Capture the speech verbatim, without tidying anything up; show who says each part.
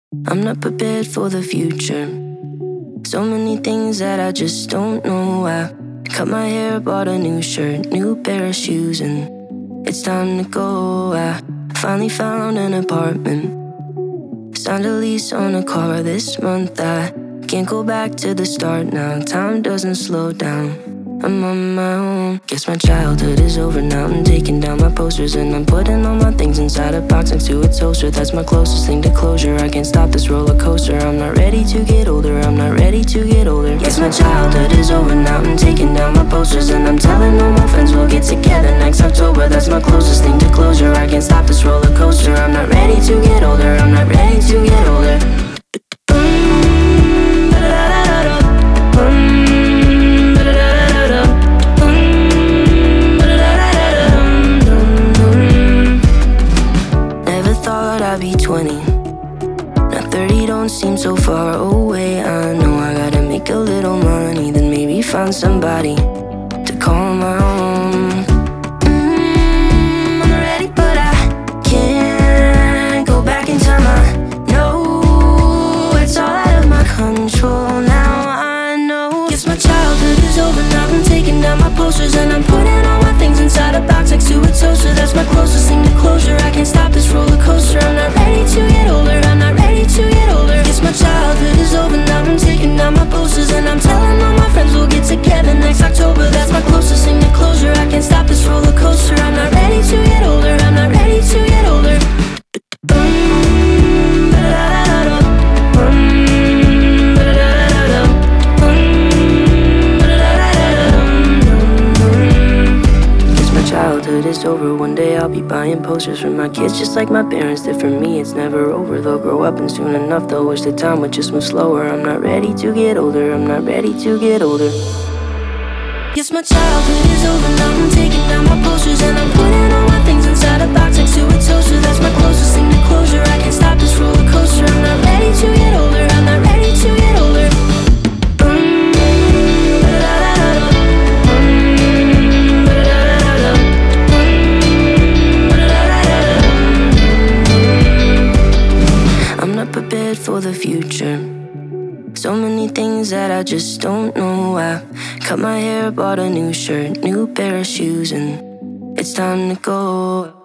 Speaker 1: I'm not prepared for the future. So many things that I just don't know. I cut my hair, bought a new shirt, new pair of shoes, and it's time to go. I finally found an apartment, signed a lease on a car this month. I can't go back to the start now. Time doesn't slow down. I'm on my own. Guess my childhood is over now. I'm taking down my posters and I'm putting all my things inside a box next to a toaster. That's my closest thing to closure. I can't stop this roller coaster. I'm not ready to get older. I'm not ready to get older. Guess my childhood is over now. I'm taking down my posters and I'm telling all my friends we'll get together next October. That's my closest thing to closure. I can't stop this roller coaster. I'm not ready to get older. I'm not ready to get older. I'll be twenty. Now thirty don't seem so far away. I know I gotta make a little money, then maybe find somebody to call my own. mm, I'm ready but I can't go back in time. I know it's all out of my control now. I know. Guess my childhood is over now. I'm taking down my posters and I'm putting all my things inside a box next to a toaster. That's my closest thing to closure. I can't stop this roller coaster. I'm not ready to get older. I'm not ready to get older. Guess my childhood is over now. I'm taking down my posters and I'm telling all my friends we'll get together next October. That's my closest thing to closure. I can't stop this roller coaster. I'm not ready to get older. I'm not ready to get older. Childhood is over, one day I'll be buying posters for my kids just like my parents did for me. It's never over, they'll grow up and soon enough they'll wish the time would just move slower. I'm not ready to get older, I'm not ready to get older. Yes, my childhood is over now. I'm taking down my posters and I'm putting all my things inside a box next to a toaster. That's my closest thing to closure. I can't stop this roller coaster. I'm not ready to get older, I'm not ready to get older. Prepared for the future. So many things that I just don't know. I cut my hair, bought a new shirt, new pair of shoes, and it's time to go.